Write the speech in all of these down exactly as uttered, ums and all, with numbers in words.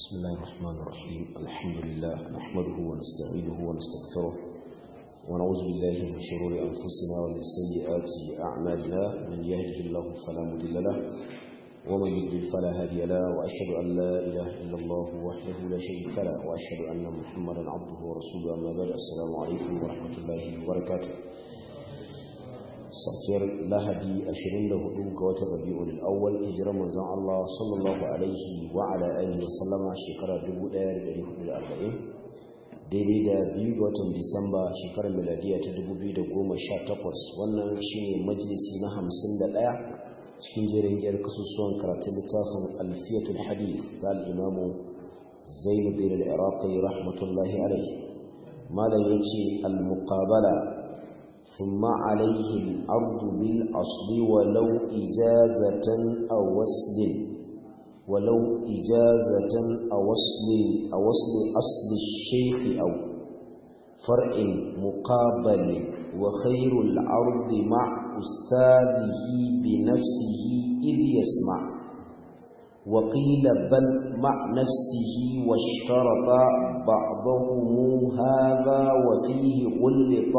بسم الله الرحمن الرحيم الحمد لله نحمده ونستعينه ونستغفره ونعوذ بالله من شرور أنفسنا ومن سيئات أعمالنا من يهده الله فلا مضل له ومن يضلل فلا هادي له وأشهد أن لا إله إلا الله وحده لا شريك له وأشهد أن محمدا عبده ورسوله أما بعد السلام عليكم ورحمة الله وبركاته safiyar lahadi ashirin da hudu ga watan rabi'ul awwal hijirar manzon Allah sallallahu alaihi wa ala alihi wasallama shekara dubu ɗaya da ɗari hudu da arba'in daidai da biyu ga watan disamba shekarar miladiya ta dubu biyu da goma sha takwas. Wannan shine majalisi na hamsin da ɗaya cikin jerin yar kasusuwan karatun littafin alfiyatul hadith ta al-imamu Zainuddin al-Iraqi rahmatullahi alaihi. malam yace al-muqabala ثم عليه الأرض بالأصل ولو إجازة أو وصل ولو إجازة أو وصل أو وصل أصل الشيخ أو فرع مقابل وخير الأرض مع أستاذه بنفسه إذ يسمع وقيل بل مع نفسه واشترط بعضهم هذا وفيه غلط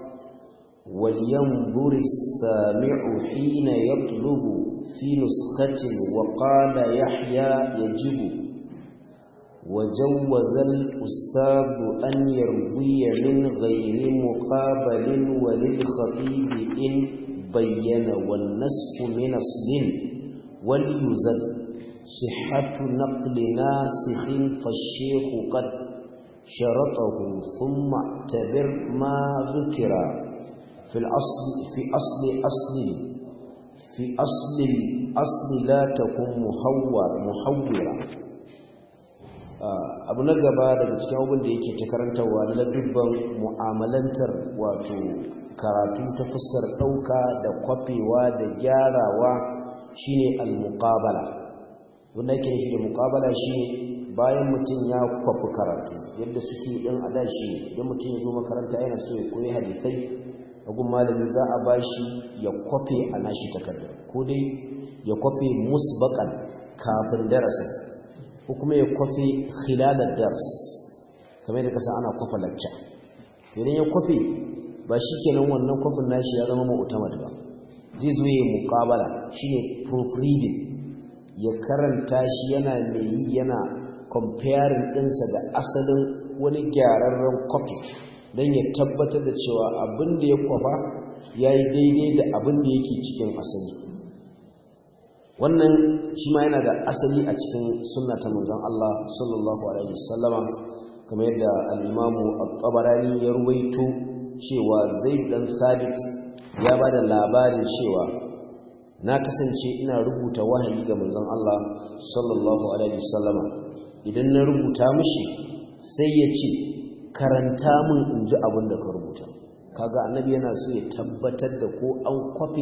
ولينظر السامع حين يطلب في نسخة وقال يحيى يجب وجوز الأستاذ أن يروي من غير مقابل وللخطيب إن بين والنسخ من أصل وليزد صحة نقل ناسخ فالشيخ قد شرطه ثم اعتبر ما ذكر في الأصل في أصل أصل في أصل الأصل لا تكون محور محورا abu na gaba daga cikin abin da yake ta karantawa na dubban mu'amalantar wato karatu ta fuskar ɗauka da kwafewa da gyarawa shine al-muqabala. wanda yake nufi da muqabala shine bayan mutum ya kwafi karatu yadda suke din adashi idan mutum ya zo makaranta yana so ya koyi hadisai agun malami za a bashi ya kwafe a nashi takardar ko dai ya kwafe musbaqan kafin darasin ko kuma ya kwafe khilalar dars kamar da kasa ana kwafa lacca. idan ya kwafe ba shikenan wannan kwafin nashi ya zama mu'tamad ba, zai zo ya muqabala shine proofreading, ya karanta shi yana mai yana comparing ɗinsa da asalin wani gyararren kwafi don ya tabbatar da cewa abin da ya kwafa ya yi daidai da abin da yake cikin asali. Wannan shi ma yana da asali a cikin sunna ta manzon Allah sallallahu alaihi wasallama, kamar yadda al-Imamu at-Tabarani ya ruwaito cewa Zaid dan Sabit ya bada labarin cewa na kasance ina rubuta wahayi ga manzon Allah sallallahu alaihi wasallama, idan na rubuta mishi sai ya ce karanta min in ji abin da ka rubuta. Kaga annabi yana so ya tabbatar da ko an kwafe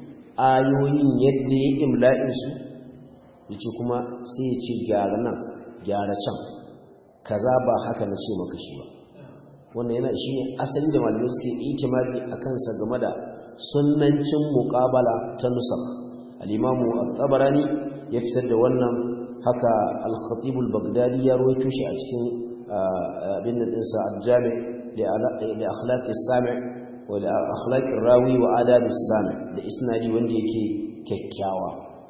ayoyin yadda ya imla'in su, yace kuma sai ya ce gyara nan gyara can kaza ba haka na ce maka shi ba. wannan yana shine asali da malamai suke itimadi akan sa game da sunnancin muqabala ta nusakh. al-imamu at-Tabarani ya fitar da wannan, haka al-Khatib al-Baghdadi ya rawaito shi a cikin abin da dinsa al-Jami' li akhlaq as-sami' wa li akhlaq ar-rawi wa adab as-sami' da isnadi wanda yake kyakkyawa.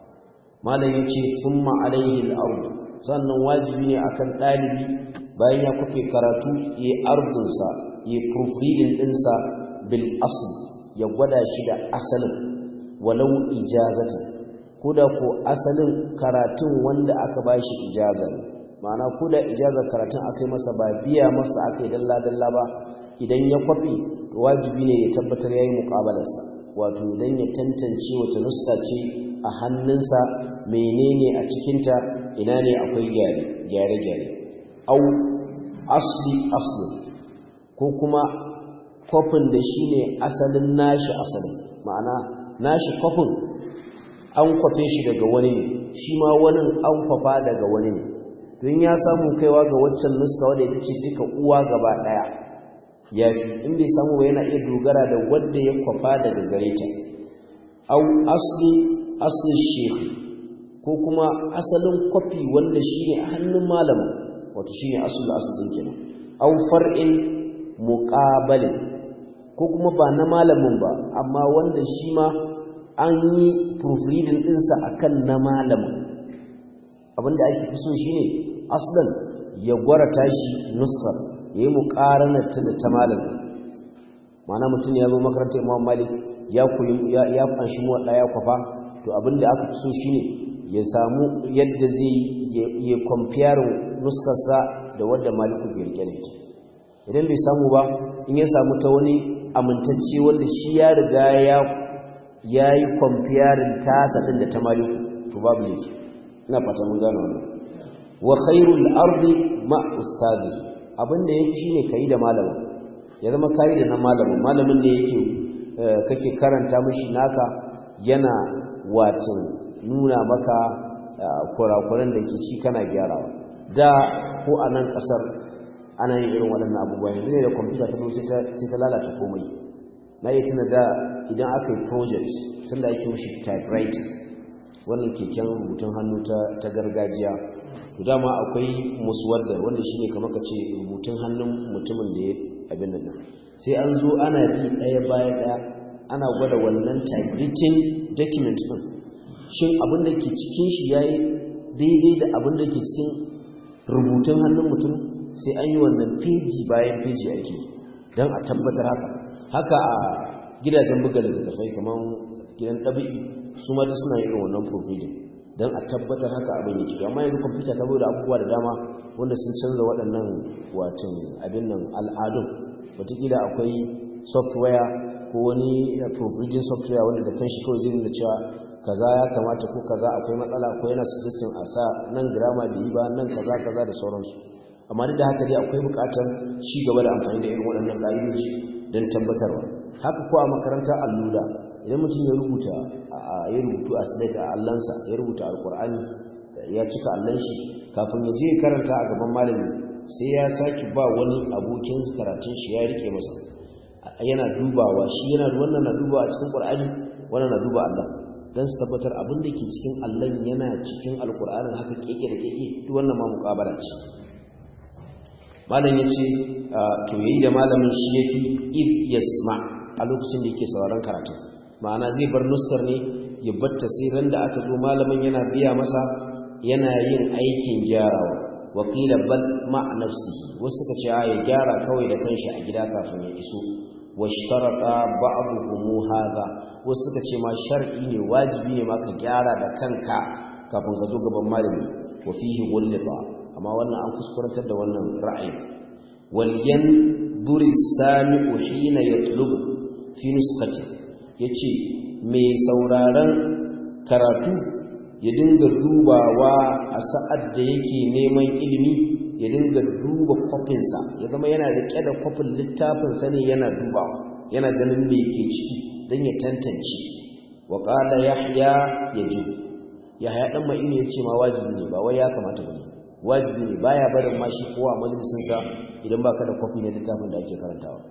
malam yace thumma alayhi al-ard, sannan wajibi ne akan dalibi bayan ya kufe karatu ya ardun sa ya proofreading din sa bil asl, ya gwada shi da asalin walau ijazatan, koda ko asalin karatun wanda aka bashi ijaza ne, ma'ana koda ijazar karatun akai masa ba biya masa akai dalla dalla ba, idan ya kwafi wajibi ne ya tabbatar yayi muqabalarsa, wato idan ya tantance wace nuska ce a hannunsa, menene a cikinta, ina ne akwai gyare gyare gyare au asli asli, ko kuma kwafin da shine asalin nashi asalin, ma'ana nashi kwafin an kwafe shi daga wani ne, shi ma wani an kwafa daga wani ne, don ya samu kaiwa ga waccan nuska wadda ita ce duka uwa gaba daya yafi. in bai samu ba yana iya dogara da wanda ya kwafa daga gare ta. au asli asli shekhi, ko kuma asalin kwafi wanda shine a hannun malamin wato shine asul asalin kenan aw far'in muqabalin ko kuma ba na malamin ba amma wanda shi ma an yi proofreading ɗinsa akan na malamin abinda ake fi so shine aslan ya gwara tashi nuskar yayi muqaranar ta da ta malamin ma'ana mutum ya zo makarantar Imam Malik ya koyi ya ya fanshi mu daya kwafa to abinda aka fi so shine ya samu yadda zai ya compare nuskar sa da wanda Malik ke rike da ita idan bai samu ba in ya samu ta wani amintacce wanda shi ya riga ya yayi comparing tasa din da ta Malik to babu laifi ina fata mun gano wannan wa khairul ardi ma ustadi abinda yake shine kai da malamin ya zama kai da na malamin malamin ne yake kake karanta mishi naka yana watin nuna maka kurakuran da ke ci kana gyarawa da ko a nan kasar ana yin irin waɗannan abubuwa yanzu ne da kwamfuta ta sai ta sai ta lalata komai na yi tuna da idan aka yi project sanda ake mishi typewriting wannan keken rubutun hannu ta gargajiya to dama akwai muswadda wanda shine kamar ka ce rubutun hannun mutumin da ya abin nan sai an zo ana bi daya baya daya ana gwada wannan typewritten document din shin abin da ke cikin shi yayi daidai da abin da ke cikin rubutun hannun mutum sai an yi wannan page bayan page ake dan a tabbatar haka haka a gidajen buga littattafai kamar gidan ɗabi'i su ma suna yin wannan proofreading don a tabbatar haka abin yake amma yanzu kwamfuta ta da abubuwa da dama wanda sun canza waɗannan watan abin nan al'adun wataƙila akwai software ko wani proofreading software wanda da kanshi kawai zai nuna cewa kaza ya kamata ko kaza akwai matsala ko yana suggesting a sa nan grammar bai yi ba nan kaza kaza da sauransu amma duk da haka dai akwai buƙatar ci gaba da amfani da irin waɗannan ƙa'idoji don tabbatarwa haka ko a makarantar allura idan mutum ya rubuta ya rubutu a slate a allansa ya rubuta alkur'ani ya cika allan shi kafin ya je ya karanta a gaban malami sai ya saki ba wani abokin karatun shi ya rike masa yana dubawa shi yana wannan na dubawa cikin qur'ani wannan na duba Allah dan su tabbatar abin da ke cikin allan yana cikin alkur'anin haka keke da keke duk wannan ma muqabala ce malam yace to yayi da malamin shi yafi if yasma a lokacin da yake sauraron karatu ma'ana zai bar nuskar ne ya batta sai ran da aka zo malamin yana biya masa yana yin aikin gyarawa wa qila bal ma nafsihi wasu suka ce ya gyara kawai da kanshi a gida kafin ya iso washtarata ba'dhum hadha wasu suka ce ma shar'i ne wajibi ne ma ka gyara da kanka kafin ka zo gaban malami wa fihi ghulifa amma wannan an kuskurantar da wannan ra'ayi wal yanzuri sami'u hina yatlubu fi nuskhati yace mai sauraron karatu ya dinga dubawa a sa'ad da yake neman ilimi ya dinga duba kofinsa ya zama yana rike da kofin littafin sa ne yana dubawa yana ganin me ke ciki dan ya tantance wa qala yahya yajib yahya dan mai ne yace ma wajibi ne ba wai ya kamata bane wajibi ne baya barin ma shi kowa majalisin sa idan baka da kofi na littafin da ake karantawa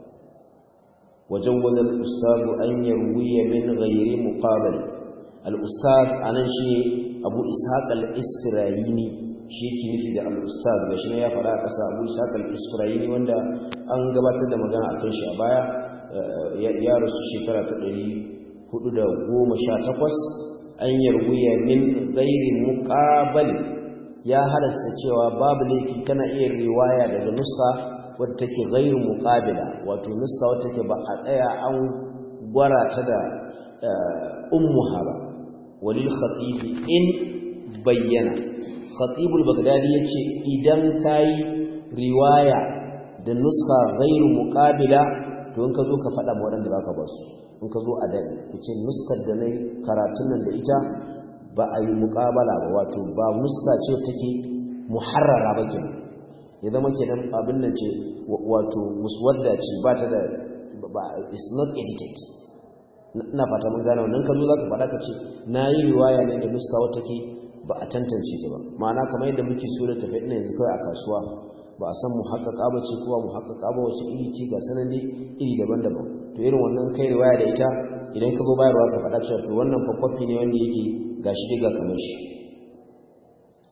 وجوز الأستاذ أن يروي من غير مقابل الأستاذ أنا شيء أبو إسحاق الإسفرايني شيء كنفي ده الأستاذ لشنا يا فلا قصة أبو إسحاق الإسفرايني وندا أنجبت ده مجانا أكنش أبايا يا رسول شكرا تقولي حدود قوم شاتقص أن يروي من غير مقابل يا هل استشوا باب ليك كان إيه الرواية ده نسخة wadda take gairu muqabila wato nuska wadda take ba a tsaya an gwara ta da ummuha ba walil khatib in bayyana khatib al-baghdadi yace idan kai riwaya da nuska gairu muqabila to in ka zo ka fada ma wadanda baka ba su in ka zo a dare kace nuskar da nayi karatun nan da ita ba a yi muqabala ba wato ba nuska ce take muharrara ba kenan ya zama kenan abin nan ce wato muswadda ce ba ta da ba is not edited ina fata mun gane wannan kazo zaka fada kace nayi riwaya ne da nuska wata ke ba a tantance ta ba ma'ana kamar yadda muke so da tafi ina yanzu kai a kasuwa ba a san muhaqqaqa ba ce kuma muhaqqaqa ba wace iri ce ga sananne iri daban-daban to irin wannan kai riwaya da ita idan ka zo bayarwa ka fada cewa to wannan fakwafi ne wanda yake gashi dai ga kamar shi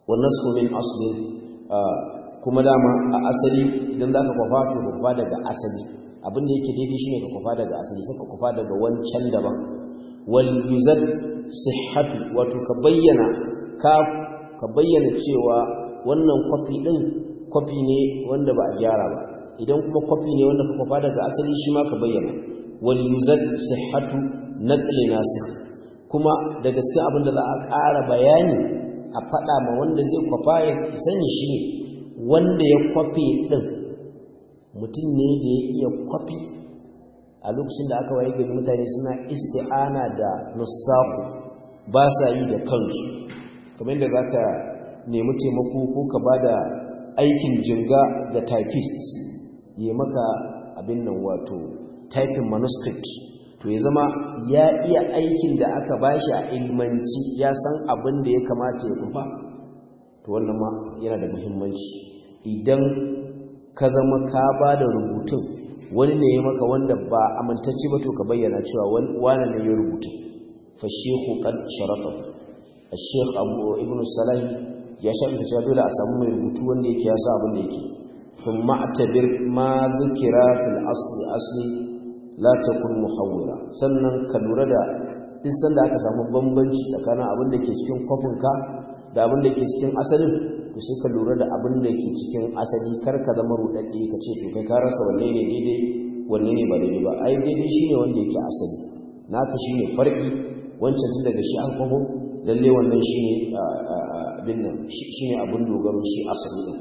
wannan su min aslin kuma dama a asali idan zaka kwafa to ka kwafa daga asali abin da yake daidai shine ka kwafa daga asali ka kwafa daga wancan daban wal yuzad sihhatu wato ka bayyana ka ka bayyana cewa wannan kwafi din kwafi ne wanda ba a gyara ba idan kuma kwafi ne wanda ka kwafa daga asali shi ma ka bayyana wal yuzad sihhatu naqli nasikh kuma da gaskiya abin da za a ƙara bayani a faɗa ma wanda zai kwafa ya sani shi ne wanda ya kwafe ɗin mutum ne da ya iya kwafi a lokacin da aka waye gari mutane suna isti'ana da nusaku ba sa yi da kansu kamar yadda za ka nemi taimako ko ka ba da aikin jinga ga typist ya maka abin nan wato typing manuscript to ya zama ya iya aikin da aka bashi a ilmanci ya san abin da ya kamata ya kufa to wannan ma yana da muhimmanci idan ka zama ka ba da rubutun wani ne ya maka wanda ba amintacce ba to ka bayyana cewa wani ne ya rubuta fa shehu qad sharafa al-sheikh abu ibn salah ya shafi cewa dole a samu mai rubutu wanda yake ya sa abin da yake thumma atabir ma dhukira fil asli asli la takun muhawwira sannan ka lura da duk sanda aka samu bambanci tsakanin abin da ke cikin kofinka da abin da ke cikin asalin to sai ka lura da abin da ke cikin asali kar ka zama rudadde ka ce to kai ka rasa wanne ne daidai wanne ne ba daidai ba ai daidai shine wanda yake asali naka shine farki wancan tun daga shi an kwafo lalle wannan shine abin nan shine abin dogaro shi asali din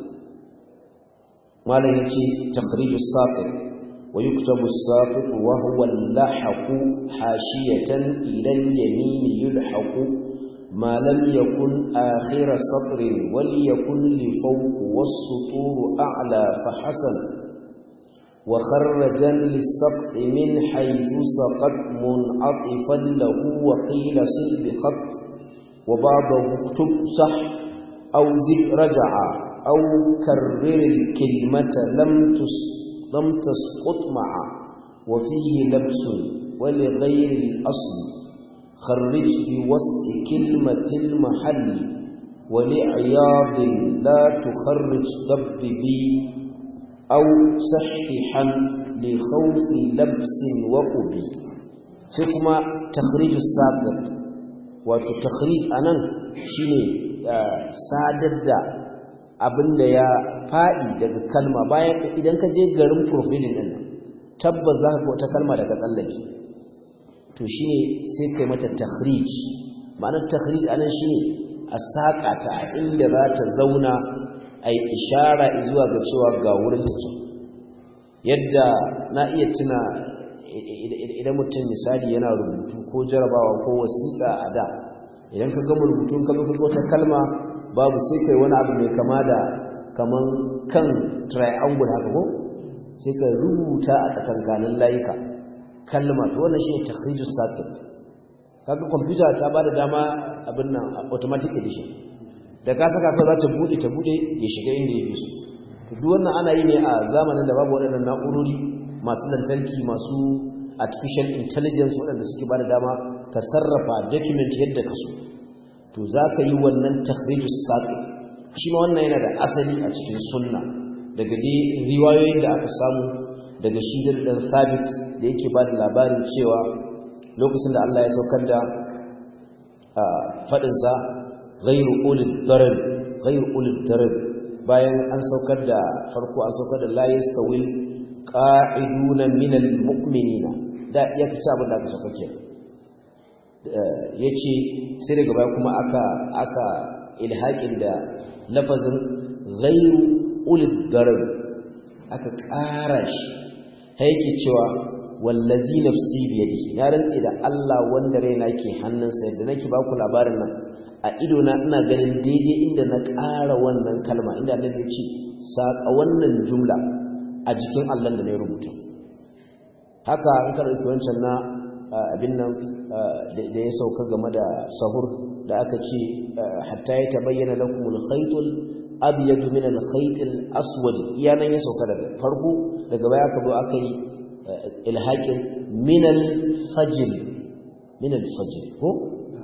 malam yace takhrijus saqit ويكتب الساقط وهو اللحق حاشية إلى اليمين يلحق ما لم يكن آخر سطر وليكن لفوق والسطور أعلى فحسن وخرجا للسقط من حيث سقط منعطفا له وقيل صل بخط وبعضه اكتب صح أو زد رجع أو كرر الكلمة لم تسقط لم تسقط معا وفيه لبس ولغير الأصل خرج بوسط كلمة المحل ولعياض لا تخرج ضب بي أو صححا لخوف لبس وقبي ثم تخريج الساقط وتخريج أنا شيني سادد abinda ya faɗi daga kalma bayan idan ka je garin proofreading din nan tabbas za ka ga wata kalma daga tsallake to shine sai kai mata takhrij ma'anar takhrij anan shine a saka ta inda za ta zauna ai ishara zuwa ga cewa ga wurin ta ce yadda na iya tuna idan mutum misali yana rubutu ko jarabawa ko wasiƙa a da idan ka gama rubutun ka zo ka wata kalma babu sai kai wani abu mai kama da kaman kan triangle haka ko sai ka rubuta a tsakankanin layuka kalma to wannan shine takhrijus saqit kaga computer ta bada dama abin nan automatic edition da ka saka kai za ta bude ta bude ya shiga inda yake so to duk wannan ana yi ne a zamanin da babu wadannan na'urori masu lantarki masu artificial intelligence wadanda suke bada dama ka sarrafa document yadda ka so to za ka yi wannan takhrijus saqit shi ma wannan yana da asali a cikin sunna daga dai riwayoyin da aka samu daga shi dan sabit da yake ba da labarin cewa lokacin da Allah ya saukar da fadin sa ghayru ulil darar ghayru ulil darar bayan an saukar da farko an saukar da la yastawil qa'iduna minal mu'minina da yake ci abin da aka saukar kenan ya ce sai daga baya kuma aka aka ilhaƙin da lafazin ghairu ulil darar aka ƙara shi ta yake cewa wallazi nafsi biyadihi ya rantse da Allah wanda raina ke hannunsa yadda nake baku labarin nan a ido na ina ganin daidai inda na ƙara wannan kalma inda annabi ya ce saka wannan jumla a jikin Allah da na rubuta haka an karanta wancan na abin nan da ya sauka game da sahur da aka ce hatta ya tabayyana lakumul khaytul abyad min al khaytil aswad iyanan ya sauka daga farko daga baya aka zo aka yi ilhaqin min al fajr min al fajr ko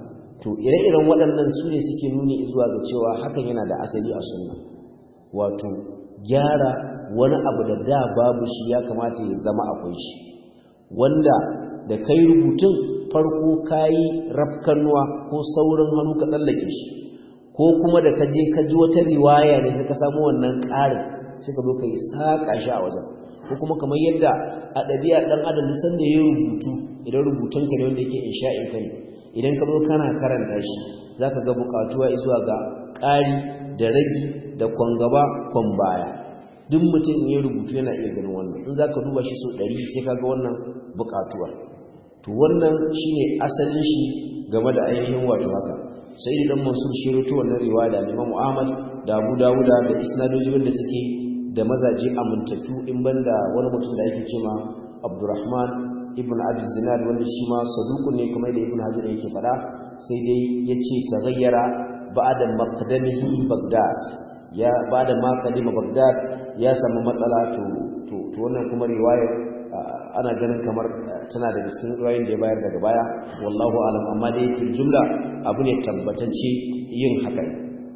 to ire-iren waɗannan su ne suke nuni zuwa ga cewa hakan yana da asali a sunna wato gyara wani abu da da babu shi ya kamata ya zama akwai shi wanda da kai rubutun farko kayi rafkanuwa ko saurin hannu ka tsallake shi ko kuma da kaje ka ji wata riwaya ne sai ka samu wannan ƙarin sai ka zo kai saka shi a wajen ko kuma kamar yadda a ɗabi'a ɗan adam san da ya rubutu idan rubutun ka ne wanda yake insha'in ka ne idan ka zo kana karanta shi zaka ga buƙatuwa zuwa ga ƙari da ragi da kwangaba kwan baya duk mutum ya rubutu yana iya ganin wannan in zaka duba shi so ɗari sai ka ga wannan buƙatuwa to wannan shine asalin shi game da ainihin wato haka sai dan Mansur shi rawaito wannan riwaya da Imam Ahmad da Abu Dawud da isnadoji wanda suke da mazaje amintattu in banda wani mutum da yake cewa Abdurrahman ibn Abi Zinad wanda shi ma saduqun ne kamar da Ibn Hajar yake fada sai dai yace taghayyara ba'da maqdamihi Baghdad ya ba'da ma qadima Baghdad ya samu matsala to to to wannan kuma riwayar ana ganin kamar tana da cikin riwayoyin da ya bayar daga baya wallahu alam amma dai fil jumla abu ne tabbatacce yin haka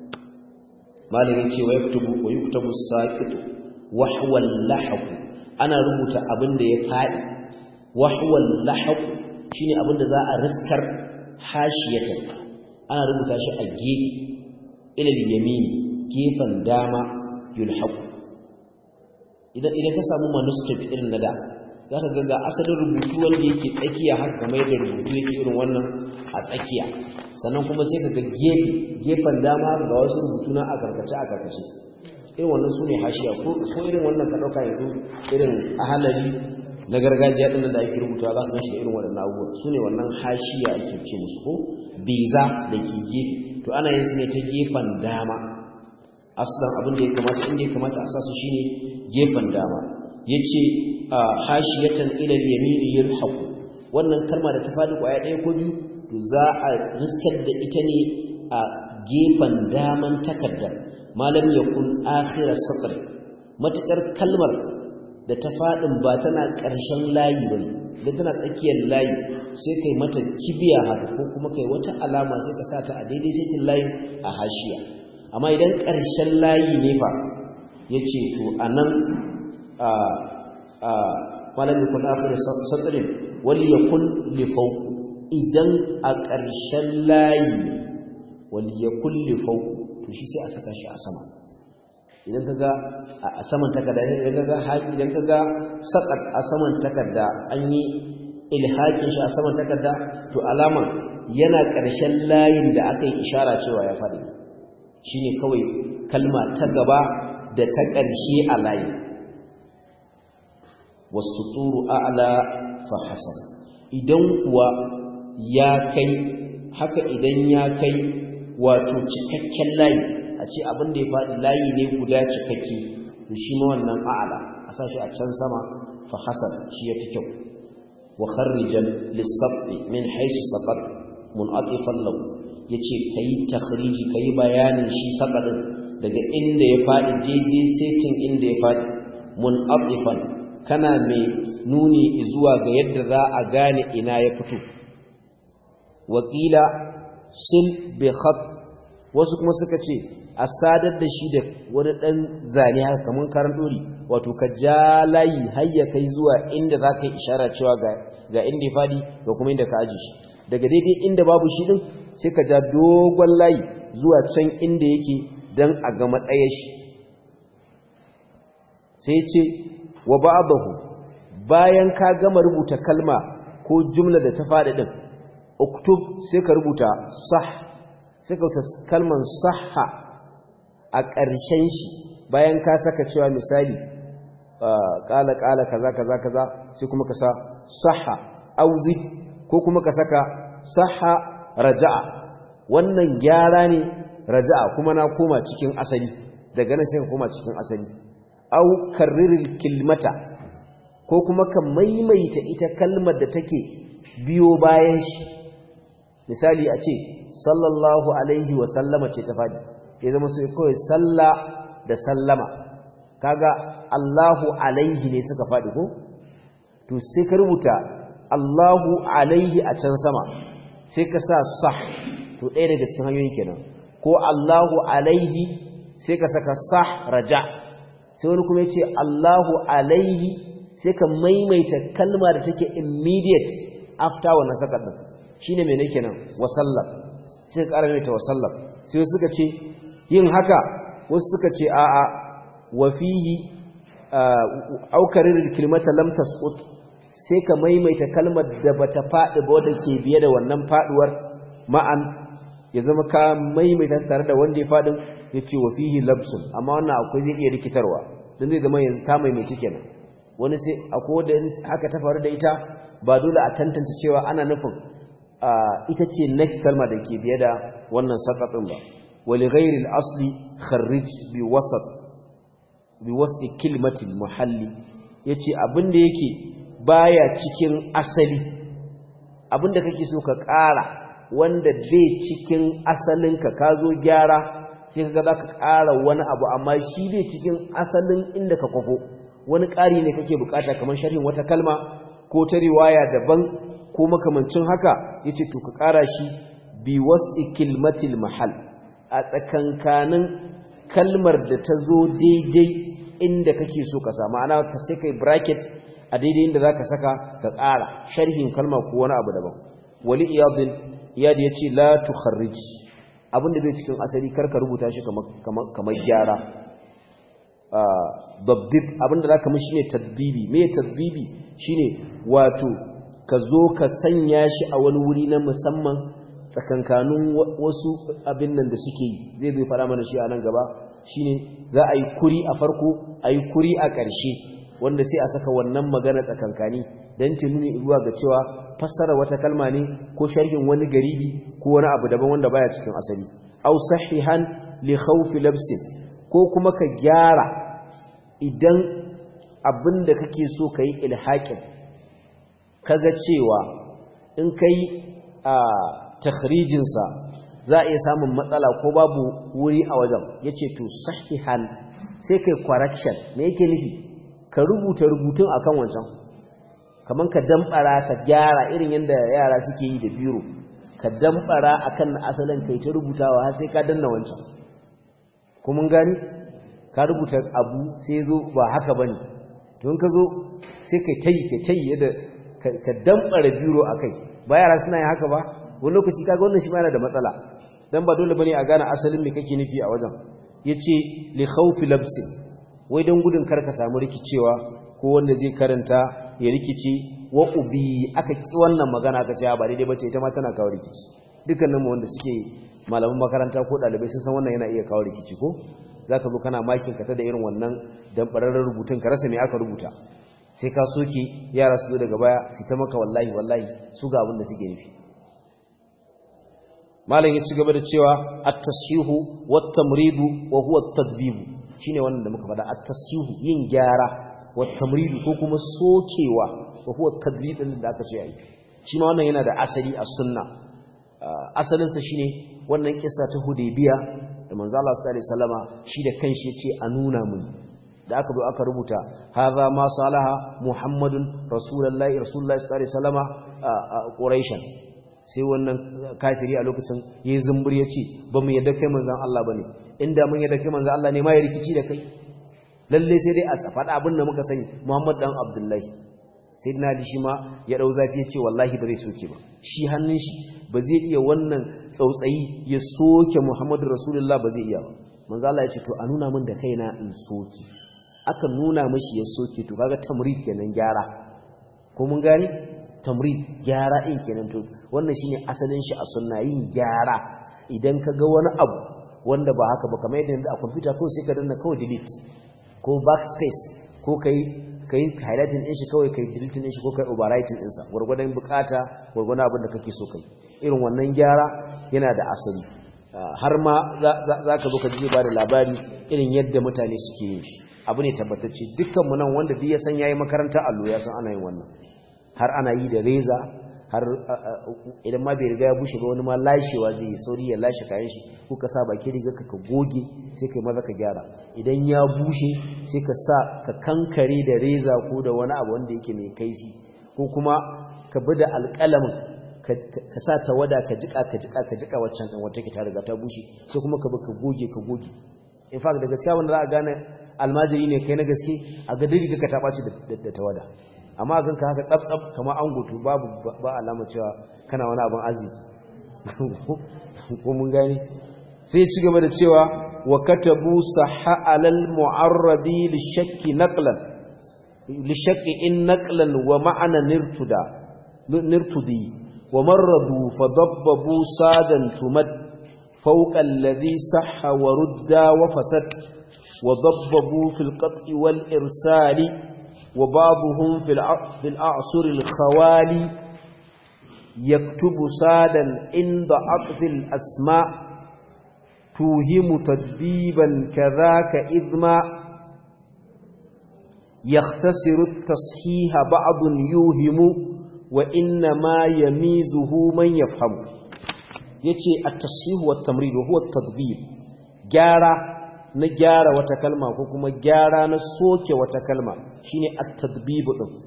malami ce wa yaktubu wa yuktabu saqit wahwa al-lahq ana rubuta abin da ya fadi wahwa al-lahq shine abin da za a riskar hashiyatan ana rubuta shi a gefe ila al-yamin gefen dama yulhaq idan idan ka samu manuscript irin da zaka ga ga asalin rubutu wanda yake tsakiya haka kamar yadda rubutu yake irin wannan a tsakiya sannan kuma sai ka ga gefe gefen dama ga wasu rubutu na a karkace a karkace irin wannan sune hashiya ko ko irin wannan ka dauka yanzu irin ahalari na gargajiya din da ake rubuta za ka ga shi irin wannan abubuwa sune wannan hashiya ake ce musu ko biza da ke gefe to ana yin su ne ta gefen dama aslan abin da ya kamata inda ya kamata a sa su shine gefen dama yace hashiyatan ila al-yamin yulhaq wannan kalma da ta fadi kwaya daya ko biyu to za a riskar da ita ne a gefen daman takaddar malam yakun akhir satr matakar kalmar da ta fadin ba tana karshen layi bane idan tana tsakiyar layi sai kai mata kibiya haka ko kuma kai wata alama sai ka sa ta a daidai sai layi a hashiya amma idan karshen layi ne fa yace to anan a a malam yakun akhir satrin wal yakun li fawq idan a ƙarshen layi wal yakun li fawq to shi sai a saka shi a sama idan kaga a saman takarda idan kaga idan kaga saqat a saman takarda an yi ilhaqin shi a saman takarda to alama yana ƙarshen layin da aka yi ishara cewa ya fadi shine kawai kalma ta gaba da ta ƙarshe a layi wasuturu a'la fa hasan idan kuwa ya kai haka idan ya kai wato cikakken layi a ce abin da ya faɗi layi ne guda cikakke to shi ma wannan a'la a sashi a can sama fa hasan shi yafi kyau wa kharrijan lis-sabt min haythu saqat munatifan lahu yace kai takhriji kai bayanin shi saqadin daga inda ya faɗi daidai setin inda ya faɗi munatifan kana mai nuni zuwa ga yadda za a gane ina ya fito wakila sil bi khat wasu kuma suka ce a sadar da shi da wani dan zane haka kaman karan dori wato ka ja layi har ya kai zuwa inda za ka yi ishara cewa ga ga inda ya fadi ga kuma inda ka aji shi daga daidai inda babu shi din sai ka ja dogon layi zuwa can inda yake dan a ga matsayar shi sai ce wa ba'dahu bayan ka gama rubuta kalma ko jumla da ta faɗi din uktub sai ka rubuta sah sai ka rubuta kalman sahha a ƙarshen shi bayan ka saka cewa misali qala qala kaza kaza kaza sai kuma ka sa sahha auzid ko kuma ka saka sahha raja'a wannan gyara ne raja'a kuma na koma cikin asali daga nan sai ka koma cikin asali au karriril kilmata ko kuma ka maimaita ita kalmar da take biyo bayan shi misali a ce sallallahu alaihi wa sallama ce ta fadi ya zama sai kawai salla da sallama kaga Allahu alaihi ne suka fadi ko to sai ka rubuta Allahu alaihi a can sama sai ka sa sah to ɗaya daga cikin hanyoyin kenan ko Allahu alaihi sai ka saka sah raja sai wani kuma yace Allahu alaihi sai ka maimaita kalma da take immediate after wannan sakar din shine me nake nan wa sallam sai ka ƙara maimaita wa sallam sai suka ce yin haka wasu suka ce a'a wa fihi aukarir kalimata lam tasqut sai ka maimaita kalmar da bata fadi ba wanda ke biye da wannan faduwar ma'an ya zama ka maimaita tare da wanda ya fadin yace wa fihi labsun amma wannan akwai zai iya rikitarwa dan zai zama yanzu ta maimaita kenan wani sai akwai da haka ta faru da ita ba dole a tantance cewa ana nufin ita ce next kalma da ke biye da wannan saqatin ba wali ghairi al-asli kharrij bi wasat bi wasti kilmatil muhalli yace abinda yake baya cikin asali abinda kake so ka ƙara wanda bai cikin asalinka ka zo gyara sai kaga zaka ƙara wani abu amma shi bai cikin asalin inda ka kwafo wani ƙari ne kake bukata kamar sharhin wata kalma ko ta riwaya daban ko makamancin haka yace to ka ƙara shi bi wasti kilmatil mahall a tsakankanin kalmar da ta zo daidai inda kake so ka samu ana ka sai kai bracket a daidai inda zaka saka ka ƙara sharhin kalma ko wani abu daban wali iyadin iyad yace la tukharrij abinda bai cikin asali karka rubuta shi kamar kamar gyara ah dabbib abinda zaka mishi ne tadbibi me tadbibi shine wato ka zo ka sanya shi a wani wuri na musamman tsakankanin wasu abin nan da suke yi zai zai fara mana shi a nan gaba shine za a yi kuri a farko a yi kuri a ƙarshe wanda sai a saka wannan magana tsakankani don ta nuni zuwa ga cewa fassara wata kalma ne ko sharhin wani garibi ko wani abu daban wanda baya cikin asali aw sahihan li khawfi labsin ko kuma ka gyara idan abin da kake so kai ilhaqin kaga cewa in kai a takhrijinsa za a iya samun matsala ko babu wuri a wajen yace to sahihan sai kai correction me yake nufi ka rubuta rubutun akan wancan kaman ka dambara ka gyara irin yanda yara suke yi da biro ka dambara akan asalin kai ta rubutawa har sai ka danna wancan ko mun gani ka rubuta abu sai zo ba haka bane to in ka zo sai kai tayi kai tayi yadda ka dambara biro akai ba yara suna yin haka ba wani lokaci kaga wannan shi ma yana da matsala dan ba dole bane a gane asalin me kake nufi a wajen yace li khawfi labsin wai dan gudun kar ka samu rikicewa ko wanda zai karanta ya rikice wa ubi aka ki wannan magana aka ce ba daidai bace ita ma tana kawo rikici dukkanin mu wanda suke malaman makaranta ko dalibai sun san wannan yana iya kawo rikici ko zaka zo kana makin ka ta da irin wannan dan bararren rubutun ka rasa me aka rubuta sai ka soke yara su zo daga baya su ta maka wallahi wallahi su ga abin da suke nufi malam ya ci gaba da cewa at-tashihu wat-tamridu wa huwa at-tadbib shine wannan da muka faɗa at-tashihu yin gyara wat-tamridu ko kuma sokewa wa huwa at-tadbib din da aka ce ai shi ma wannan yana da asali a sunna asalin sa shine wannan kissa ta Hudaybiya da manzo Allah sallallahu alaihi wasallama shi da kanshi yace a nuna mun da aka zo aka rubuta hadha ma salaha muhammadun rasulullahi rasulullahi sallallahu alaihi wasallama quraishan sai wannan kafiri a lokacin yayi zumbur yace ba mu yadda kai manzon Allah bane inda mun yadda kai manzon Allah ne ma ya rikici da kai lalle sai dai a faɗa abin da muka sani Muhammad dan Abdullahi sayyidina Ali shi ma ya dau zafi yace wallahi ba zai soke ba shi hannun shi ba zai iya wannan tsautsayi ya soke Muhammadu Rasulullah ba zai iya ba manzon Allah yace to a nuna min da kaina in soke aka nuna mishi ya soke to kaga tamrid kenan gyara ko mun gani tamrid gyara in kenan to wannan shine asalin shi a sunna yin gyara idan ka ga wani abu wanda ba haka ba kamar yadda a computer kawai sai ka danna kawai delete ko backspace ko kai kai highlighting din shi kawai kai deleting din shi ko kai overwriting din sa gurgurdan bukata gurgurdan abin da kake so kai irin wannan gyara yana da asali har ma zaka zo ka ji ba da labari irin yadda mutane suke yin shi abu ne tabbatacce dukkan mu nan wanda duk ya san yayi makaranta allo ya san ana yin wannan har ana yi da reza har idan ma bai riga ya bushe ba wani ma lashewa zai yi sauri ya lashe kayan shi ko ka sa baki riga ka ka goge sai kai maza ka gyara idan ya bushe sai ka sa ka kankare da reza ko da wani abu wanda yake mai kaifi ko kuma ka bi da alƙalamin ka sa tawada ka jika ka jika ka jika waccan din wata ke ta riga ta bushe sai kuma ka bi ka goge ka goge in fact da gaskiya wanda za a gane almajiri ne kai na gaske a ga dirga ka ta baci da tawada amma ganka haka tsab tsab kamar an gutu babu ba alama cewa kana wani abin arziki ko mun gane sai ci gaba da cewa wa katabu sahha alal mu'arrabi li shakki naqlan li shakki in naqlan wa ma'ana nirtuda nirtudi wa marradu fadabbabu sadan tumad fawqa alladhi sahha wa rudda wa fasad wa dabbabu fil qat'i wal irsali wa babuhum fil fil a'sur al khawali yaktubu sadan inda aqfil asma' توهم تدبيبا كذاك إذما يختصر التصحيح بعض يوهم وإنما يميزه من يفهم يتي التصحيح والتمريد وهو التدبيب جارة نجارة وتكلمة وكما جارة نسوك وتكلمة شيني التدبيب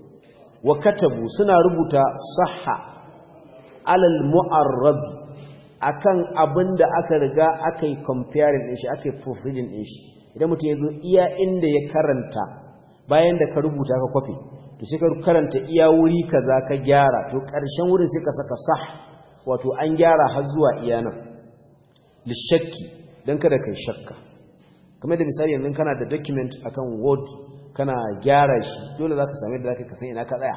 وكتبوا سنة ربطة صحة على المعرب akan abinda aka riga aka yi comparing din shi aka yi proofreading din shi idan mutum ya zo iya inda ya karanta bayan da ka rubuta ka kwafi to sai ka karanta iya wuri kaza ka gyara to ƙarshen wurin sai ka saka sah wato an gyara har zuwa iya nan lishakki dan kada kai shakka kamar da misali yanzu kana da document akan word kana gyara shi dole zaka same da zaka kasan ina ka tsaya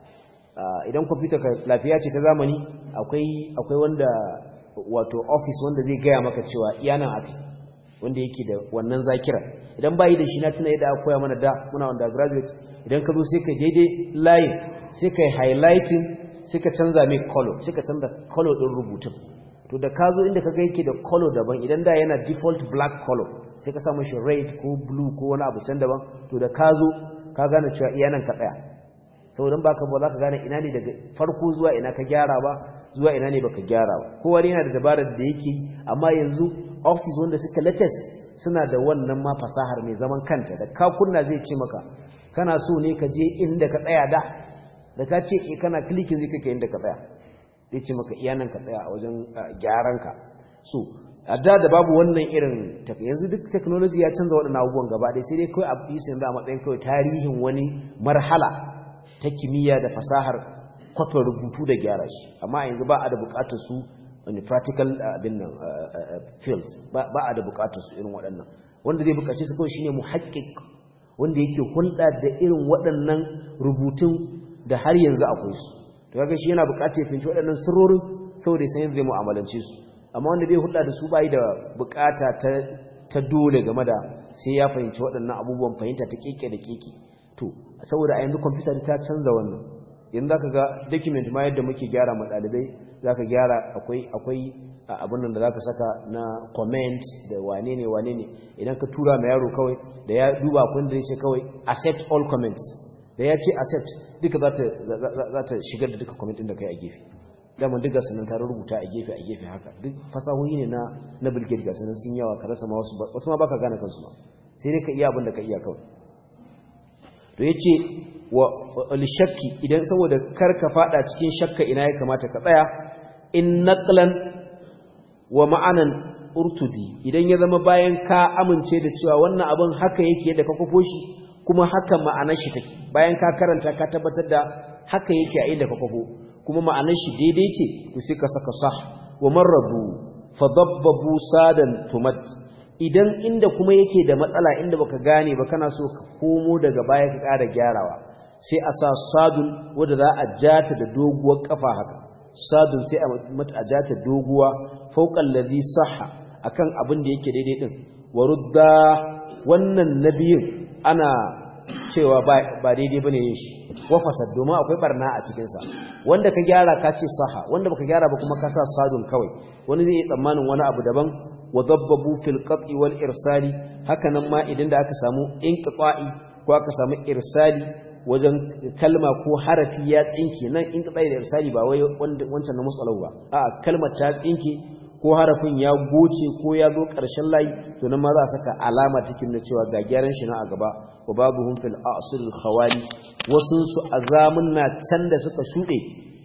idan computer ka lafiya ce ta zamani akwai akwai wanda wato office wanda zai gaya maka cewa iyanan aka wanda yake da wannan zakira idan bayi da shi na tuna yadda aka koya mana da muna wanda graduate idan ka zo sai ka daidai line sai ka highlighting sai ka canza mai color sai ka canza color din rubutun to da ka zo inda ka ga yake da color daban idan da yana default black color sai ka sa mashi red ko blue ko wani abu can daban to da ka zo ka gane cewa iyanan ka tsaya saboda baka ba za ka gane ina ne daga farko zuwa ina ka gyara ba zuwa ina ne baka gyara ba kowa yana da dabarar da yake amma yanzu office wanda suka latest suna da wannan ma fasahar mai zaman kanta da ka kunna zai ce maka kana so ne ka je inda ka tsaya da da ka ce eh kana clicking zai kake inda ka tsaya zai ce maka iya nan ka tsaya a wajen gyaran ka so a da da babu wannan irin yanzu duk technology ya canza waɗannan abubuwan gaba ɗaya sai dai kawai a bisa yanzu a matsayin kawai tarihin wani marhala ta kimiyya da fasahar kwafe rubutu da gyara shi amma yanzu ba a da bukatar su wani practical abin nan field ba a da bukatar su irin waɗannan wanda zai bukace su kawai shine muhaqqiq wanda yake hulɗa da irin waɗannan rubutun da har yanzu akwai su to kaga shi yana bukatar ya fahimci waɗannan sirrorin saboda sai yanzu zai mu'amalance su amma wanda bai hulɗa da su bai da bukata ta ta dole game da sai ya fahimci waɗannan abubuwan fahimta ta keke da keke to saboda a yanzu computer ta canza wannan yanzu zaka ga document ma yadda muke gyara ma dalibai zaka gyara akwai akwai abin nan da zaka saka na comment da wane ne wane ne idan ka tura ma yaro kawai da ya duba kun da yace kawai accept all comments da ya ce accept duka za ta za ta shigar da duka comment din da kai a gefe da mun duka sanan ta rubuta a gefe a gefe haka duk fasahohi ne na na bilgate ga sanan sun yawa ka rasa ma wasu wasu ma baka gane kansu ba sai dai ka iya abin da ka iya kawai to yace wa lishakki idan saboda karka fada cikin shakka ina ya kamata ka tsaya in naqlan wa ma'anan urtudi idan ya zama bayan ka amince da cewa wannan abin haka yake da ka kofo shi kuma haka ma'anar shi take bayan ka karanta ka tabbatar da haka yake a inda ka kofo kuma ma'anar shi daidai ce to sai ka saka sah wa marradu fadabbabu sadan tumad idan inda kuma yake da matsala inda baka gane ba kana so ka komo daga baya ka ƙara gyarawa sai a sa sadun wanda za a jata da doguwar kafa haka sadun sai a mata a jata doguwa fawqal ladhi sahha akan abin da yake daidai din warudda wannan nabiyin ana cewa ba ba daidai bane yin shi wa fasad domin akwai barna a cikin sa wanda ka gyara ka ce sahha wanda baka gyara ba kuma ka sa sadun kawai wani zai yi tsammanin wani abu daban wadabbabu fil qat'i wal irsali hakanan ma idan da aka samu inqita'i ko aka samu irsali wajen kalma ko harafi ya tsinke nan inqita'i da irsali ba wai wancan na musallau ba a kalmar ta tsinke ko harafin ya goce ko ya zo karshen layi to nan ma za a saka alama cikin na cewa ga gyaran shi na a gaba wa babuhum fil a'sil khawali wasun su azamun na can da suka shude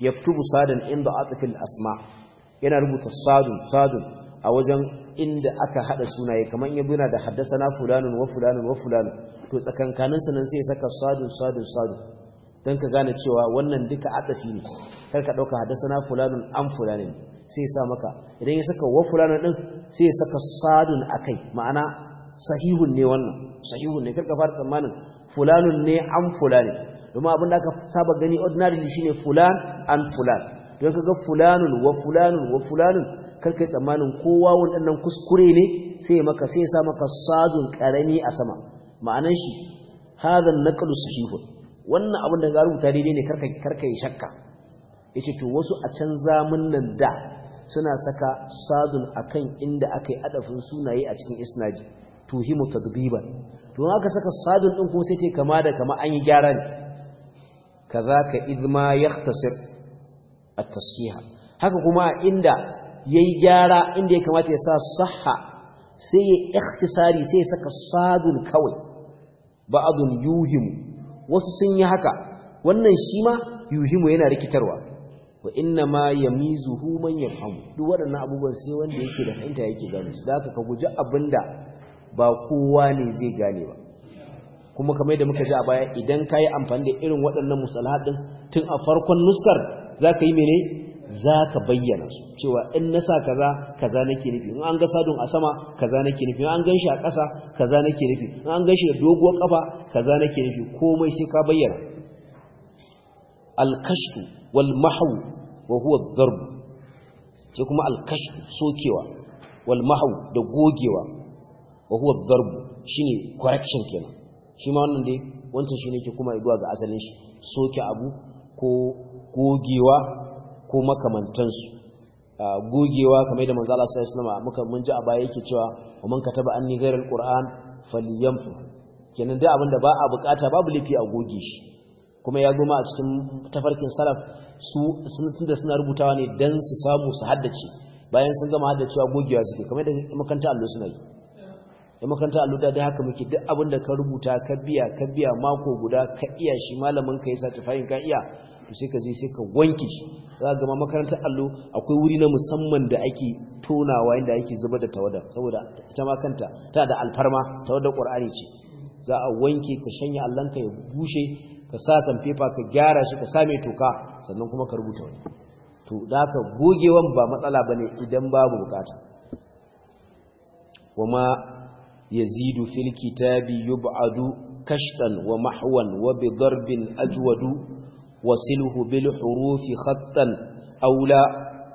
yaktubu sadan inda atfil asma yana rubuta sadun sadun a wajen inda aka hada sunaye kamar in yabuna da haddathana fulanun wa fulanun wa fulanun to tsakankanin sa nan sai ya saka sadun sadun sadun dan ka gane cewa wannan duka atafi ne kar ka dauka haddathana fulanun an fulanin sai ya sa maka idan ya saka wa fulanun din sai ya saka sadun akai ma'ana sahihun ne wannan sahihun ne kar ka fara tsammanin fulanun ne an fulani domin abin da aka saba gani ordinarily shine fulan an fulan don kaga fulanun wa fulanun wa fulanun karkai tsammanin kowa wadannan kuskure ne sai maka sai sa maka sadun karami a sama ma'anan shi hadan naqlu sahihun wannan abin da ga rubuta daidai ne karkai karkai shakka yace to wasu a can zamunnan da suna saka sadun akan inda akai adafin sunaye a cikin isnadi tuhimu tadbiban to aka saka sadun din kuma sai ta kama da kama an yi gyara ne kazaka idma yahtasir at-tashiha haka kuma inda yayi gyara inda ya kamata ya sa sahha sai ya ikhtisari sai ya saka sadun kawai ba'dun yuhim wasu sun yi haka wannan shi ma yuhimu yana rikitarwa wa inna ma yamizuhu man yafhamu duk waɗannan abubuwan sai wanda yake da fahimta yake gane su da haka ka guji abinda ba kowa ne zai gane ba kuma kamar da muka ji a baya idan ka yi amfani da irin waɗannan musalahat ɗin tun a farkon nuskar za ka yi mene za ka bayyana su cewa in na sa kaza kaza nake nufi in an ga sadun a sama kaza nake nufi in an gan shi a ƙasa kaza nake nufi in an gan shi da doguwar ƙafa kaza nake nufi komai sai ka bayyana al-kashfu wal mahwu wa huwa ad-darb sai kuma al-kashfu sokewa wal mahwu da gogewa wa huwa ad-darb shine correction kenan shi ma wannan dai wancan shine ke kuma zuwa ga asalin shi soke abu ko gogewa ko makamantansu gogewa kamar da manzo Allah sallallahu alaihi wasallam muka mun ji a baya yake cewa wa man kataba anni ghayral qur'an falyamhu kenan da abinda ba a bukata babu lafi a goge shi kuma ya zo ma a cikin tafarkin salaf su sun tunda suna rubutawa ne dan su samu su haddace bayan sun gama haddacewa gogewa suke kamar da makaranta allo suna yi da makaranta allo da dai haka muke duk abinda ka rubuta ka biya ka biya mako guda ka iya shi malamin ka yasa tafayin ka iya to sai ka je sai ka wanke shi za ga makarantar allo akwai wuri na musamman da ake tonawa inda ake zubar da tawada saboda ita ma kanta ta da alfarma tawada Qur'ani ce za a wanke ka shanya allanka ya bushe ka sa san paper ka gyara shi ka same toka sannan kuma ka rubuta wani to da haka gogewan ba matsala bane idan babu bukata wama yazidu fil kitabi yub'adu kashtan wa mahwan wa bi darbin ajwadu وصله بالحروف خطا أو لا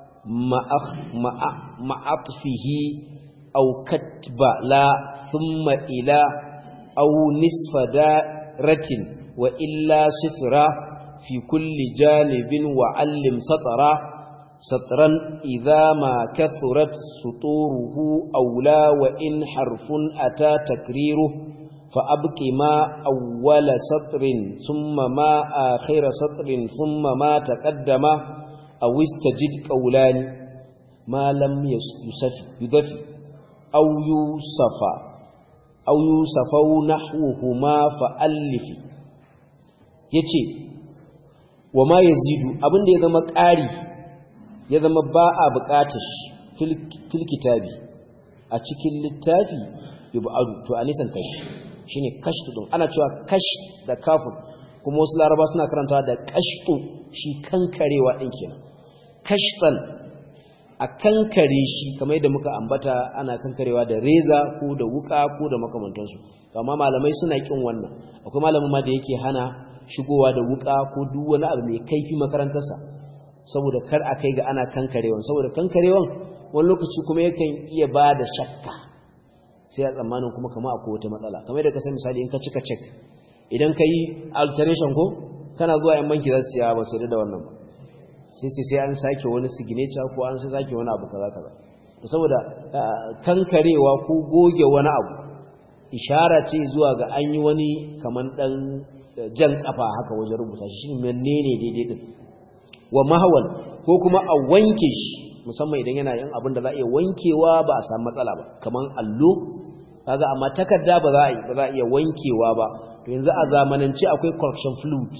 مع عطفه أو كتب لا ثم إلى أو نصف دارة وإلا صفرا في كل جانب وعلم سطرا سطرا إذا ما كثرت سطوره أو لا وإن حرف أتى تكريره فأبق ما أول سطر ثم ما آخر سطر ثم ما تقدم أو استجد قولان ما لم يصف يضف أو يوصف أو يوصف نحوهما فألف يتي وما يزيد أبن دي ذا مكاري يذا مباء بقاتش في الكتاب أتكي للتافي يبقى تؤنسا كش shine kashtu din ana cewa kash da kafun kuma wasu laraba suna karantawa da kashtu shi kankarewa din kenan kashtan a kankare shi kamar yadda muka ambata ana kankarewa da reza ko da wuka ko da makamantansu amma malamai suna kin wannan akwai malamin ma da yake hana shigowa da wuka ko duk wani abu mai kaifi makarantarsa saboda kar a kai ga ana kankarewan saboda kankarewan wani lokaci kuma yakan iya bada shakka sai a tsammanin kuma kama akwai wata matsala kamar da ka san misali in ka cika check idan ka yi alteration ko kana zuwa yan banki za su siya ba sai da wannan ba sai sai sai an sake wani signature ko an sai sake wani abu kaza kaza saboda kankarewa ko goge wani abu ishara ce zuwa ga an yi wani kaman dan jan kafa haka wajen rubuta shi shin menene daidai din wa mahawal ko kuma a wanke shi musamman idan yana yin abin da za a iya wankewa ba a samu matsala ba kaman allo kaga amma takarda ba za a yi ba za a iya wankewa ba to yanzu a zamanance akwai correction fluid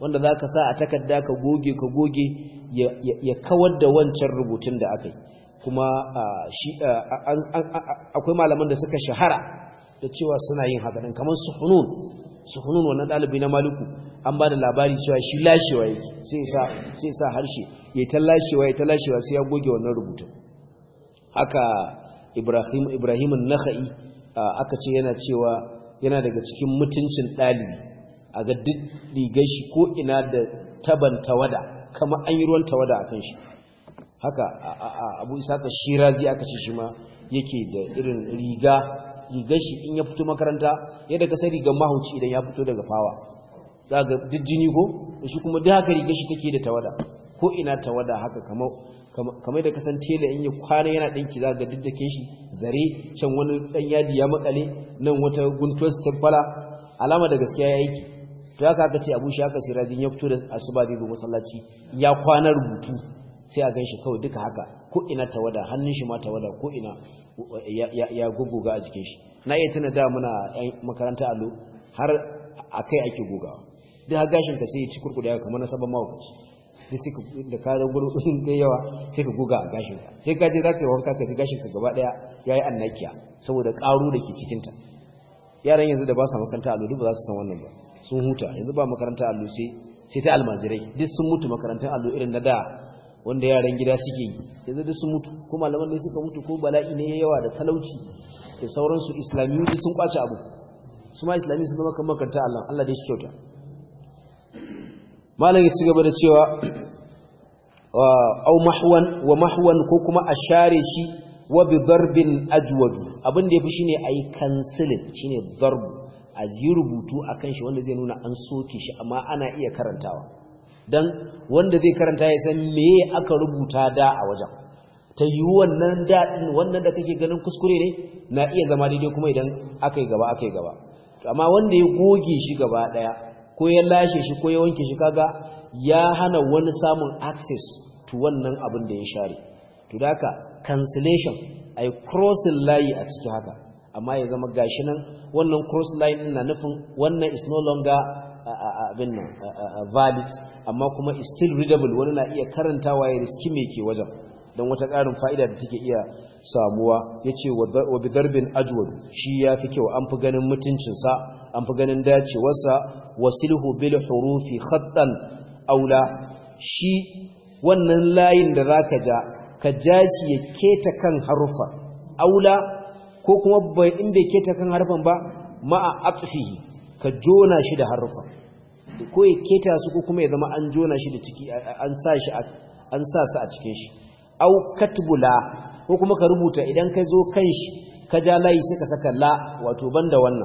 wanda zaka sa a takarda ka goge ka goge ya kawar da wancan rubutun da aka yi kuma shi akwai malaman da suka shahara da cewa suna yin haka din kamar Suhunun Suhunun wannan dalibi na Maliku an ba da labari cewa shi lashewa yake sai sa sai sa harshe yayi ta lashewa yayi ta lashewa sai ya goge wannan rubutun haka Ibrahim Ibrahim an-Nakhai aka ce yana cewa yana daga cikin mutuncin dalibi a ga duk rigar shi ko ina da taban tawada kamar an yi ruwan tawada akan shi haka Abu Isaka Shirazi aka ce shi ma yake da irin riga rigar shi in ya fito makaranta yadda ka sai rigar mahauci idan ya fito daga fawa zaka duk jini ko shi kuma duk haka rigar shi take da tawada ko ina tawada haka kamar kamar da kasan tela in ya kwana yana dinki zaka duk dake shi zare can wani dan yadi ya makale nan wata guntuwar stepala alama da gaskiya ya yake to haka aka ce Abu Shaka Sirajin ya fito da asuba da masallaci ya kwana rubutu sai a ganshi kawai duka haka ko ina tawada hannun shi ma tawada ko ina ya ya guguga a jikin shi na iya tana da muna makaranta allo har akai ake gogawa duk har gashin ka sai ya ci kurkuda kamar na saban mawukaci duk sai ka da ka da gurbin kai yawa sai ka goga a gashin ka sai ka je zaka yi wanka ka ji gashin ka gaba daya yayi annakiya saboda karu dake cikin ta yaran yanzu da ba su makaranta allo duk ba za su san wannan ba sun huta yanzu ba makaranta allo sai sai ta almajirai duk sun mutu makarantar allo irin na da wanda yaran gida suke yi yanzu duk sun mutu ko malaman ne suka mutu ko bala'i ne yawa da talauci da sauransu islamiyu duk sun kwace abu su ma islamiyu sun zama kamar makaranta Allah Allah dai shi kyauta malam ya ci gaba da cewa au mahwan wa mahwan ko kuma a share shi wa bi darbin ajwadu abin da yafi shine ayi cancelling shine darbu a yi rubutu akan shi wanda zai nuna an soke shi amma ana iya karantawa dan wanda zai karanta ya san meye aka rubuta da a wajen ta yi wannan dadin wannan da kake ganin kuskure ne na iya zama daidai kuma idan akai gaba akai gaba amma wanda ya goge shi gaba daya ko ya lashe shi ko ya wanke shi kaga ya hana wani samun access to wannan abin da ya share to da haka cancellation ai crossing layi a cikin haka amma ya zama gashi nan wannan cross line din na nufin wannan is no longer abin nan valid amma kuma is still readable wani na iya karantawa ya riski me ke wajen don wata ƙarin fa'ida da take iya samuwa yace wa bidarbin ajwad shi yafi kyau an fi ganin mutuncin sa an fi ganin dacewarsa wasilhu bil hurufi khattan aula shi wannan layin da zaka ja ka ja shi ya keta kan harufa aula ko kuma bai in bai keta kan harfan ba ma'a atfihi ka jona shi da harufa ko ya keta su ko kuma ya zama an jona shi da ciki an sa shi an sa su a cikin shi au katbula ko kuma ka rubuta idan ka zo kan shi ka ja layi sai ka saka la wato banda wannan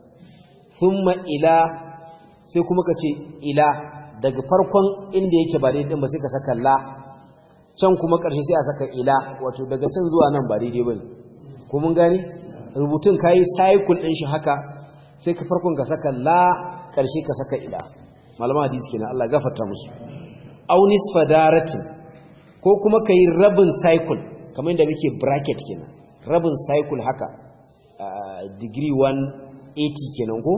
thumma ila sai kuma ka ce ila daga farkon inda yake ba daidai ba sai ka saka la can kuma ƙarshe sai a saka ila wato daga can zuwa nan ba daidai bane ko mun gani rubutun kai cycle din shi haka sai ka farkon ka saka la ƙarshe ka saka ila malama hadisi kenan Allah gafarta musu aw nisfa daratin ko kuma kai rabin cycle kamar yadda muke bracket kenan rabin cycle haka degree one eighty kenan ko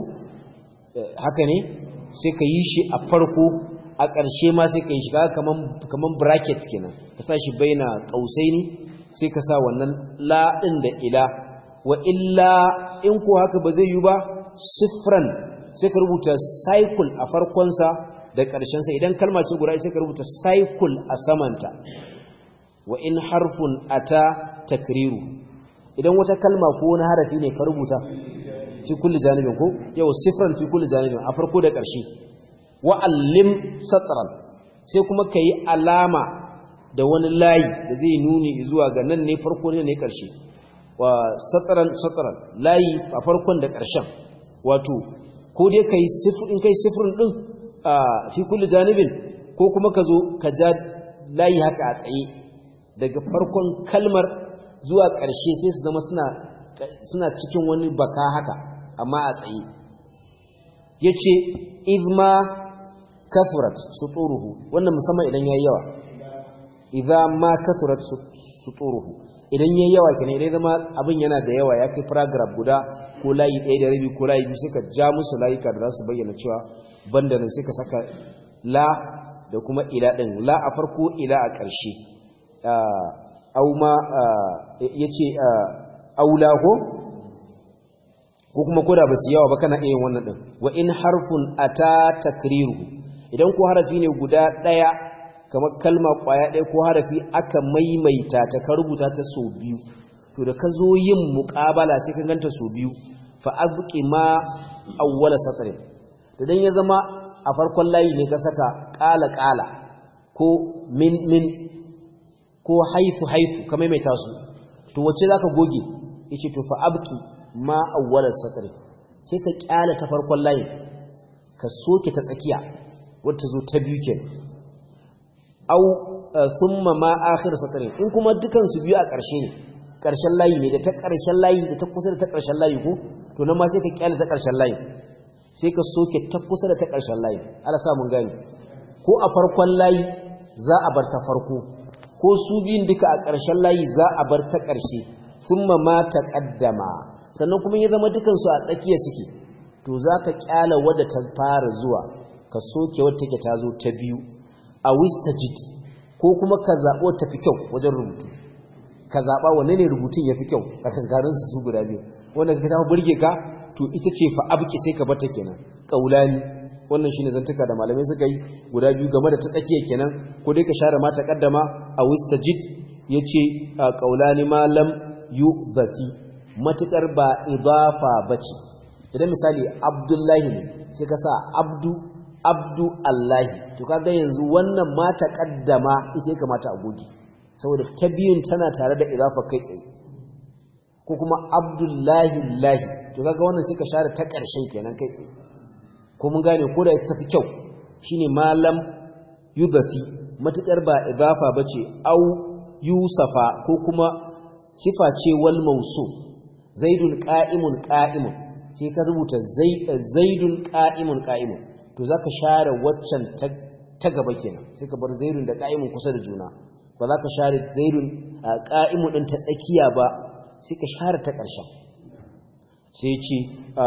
haka ne sai ka yi shi a farko a ƙarshe ma sai ka yi shi kaman kaman bracket kenan ka sa shi baina qausaini sai ka sa wannan la din da ila wa illa in ko haka ba zai yi ba sifran sai ka rubuta cycle a farkon sa da ƙarshen sa idan kalma ce guda sai ka rubuta cycle a samanta wa in harfun ata takriru idan wata kalma ko wani harafi ne ka rubuta fi kulli janibin ko yau sifran fi kulli janibin a farko da ƙarshe wa allim satran sai kuma kai alama da wani layi da zai nuni zuwa ga nan ne farko ne ne ƙarshe wa satran satran layi a farkon da ƙarshen wato ko dai kai sifr in kai sifrun din a fi kulli janibin ko kuma ka zo ka ja layi haka a tsaye daga farkon kalmar zuwa ƙarshe sai su zama suna suna cikin wani baka haka amma a tsaye yace izma kasurat suturuhu wannan musamman idan yayi yawa idza ma kasurat suturuhu idan yayi yawa kenan idan zama abin yana da yawa ya kai paragraph guda ko layi ɗaya da rabi ko layi biyu sai ka ja musu layuka da za su bayyana cewa banda nan sai ka saka la da kuma ila din la a farko ila a ƙarshe au ma yace aula ko ko kuma koda ba su yawa ba kana iya wannan din wa in harfun ata takriru idan ko harafi ne guda daya kamar kalma kwaya daya ko harafi aka maimaita ta ka rubuta ta so biyu to da ka zo yin muqabala sai ka ganta so biyu fa abqi ma awwala satr to dan ya zama a farkon layi ne ka saka qala qala ko min min ko haifu haifu ka maimaita su to wace zaka goge yace to fa abqi ma awwalar satri sai ka kyala ta farkon layin ka soke ta tsakiya wanda zo ta biyu kenan au thumma ma akhir satri in kuma dukan su biyu a ƙarshe ne ƙarshen layi ne da ta ƙarshen layi da ta kusa da ta ƙarshen layi ko to nan ma sai ka kyala ta ƙarshen layi sai ka soke ta kusa da ta ƙarshen layi Allah sa mun gani ko a farkon layi za a bar ta farko ko su biyun duka a ƙarshen layi za a bar ta ƙarshe thumma ma taqaddama sannan kuma ya zama dukansu a tsakiya suke to za ka kyala wadda ta fara zuwa ka soke wadda take ta zo ta biyu a wistajid ko kuma ka zaɓo ta fi kyau wajen rubutu ka zaɓa wane ne rubutun ya fi kyau a kankarinsu su guda biyu wanda ka ta burge ka to ita ce fa abki sai ka bata kenan ƙaulani wannan shine zantuka da malamai suka yi guda biyu game da ta tsakiya kenan ko dai ka share mata kaddama a wistajid yace ƙaulani malam yubafi matukar ba idafa bace idan misali abdullahi ne sai ka sa abdu abdu allahi to kaga yanzu wannan ma taqaddama ita yake kamata a goge saboda ta biyun tana tare da idafa kai tsaye ko kuma abdullahi allahi to kaga wannan sai ka share ta ƙarshen kenan kai tsaye ko mun gane ko da ita fi kyau shine malam yudafi matukar ba idafa bace au yusafa ko kuma sifa ce wal mawsuf zaidun qa'imun qa'imun sai ka rubuta zaidun qa'imun qa'imun to zaka share waccan ta gaba kenan sai ka bar zaidun da qa'imun kusa da juna ba za ka share zaidun qa'imun din ta tsakiya ba sai ka share ta ƙarshen sai ce